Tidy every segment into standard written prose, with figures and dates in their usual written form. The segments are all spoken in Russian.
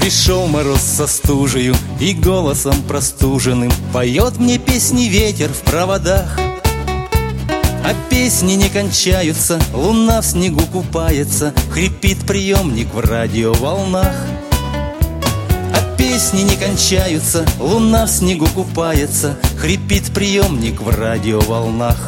Пришел мороз со стужею и голосом простуженным поет мне песни ветер в проводах. А песни не кончаются, луна в снегу купается, хрипит приемник в радиоволнах. А песни не кончаются, луна в снегу купается, хрипит приемник в радиоволнах.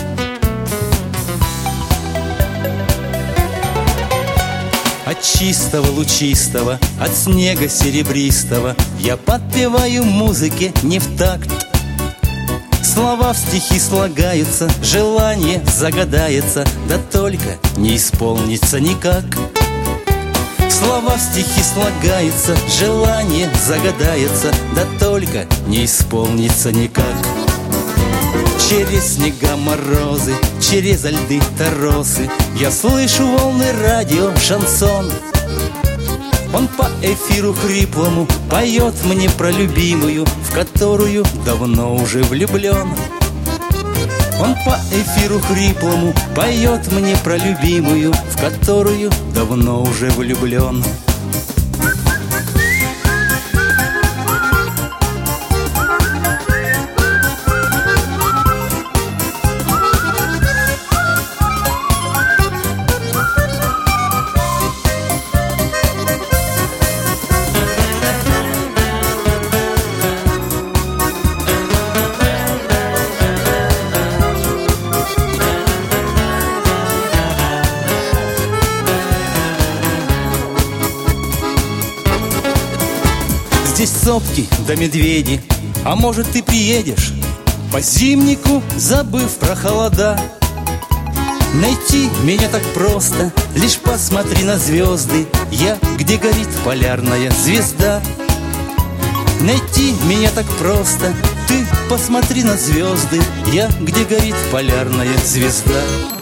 От чистого лучистого, от снега серебристого я подпеваю музыке не в такт. Слова в стихи слагаются, желание загадается, да только не исполнится никак. Слова в стихи слагаются, желание загадается, да только не исполнится никак. Через снега морозы, через льды торосы я слышу волны радио шансон. Он по эфиру хриплому поет мне про любимую, в которую давно уже влюблен. Он по эфиру хриплому поет мне про любимую, в которую давно уже влюблен. Здесь сопки да медведи, а может ты приедешь по зимнику, забыв про холода. Найти меня так просто, лишь посмотри на звезды, я, где горит полярная звезда. Найти меня так просто, ты посмотри на звезды, я, где горит полярная звезда.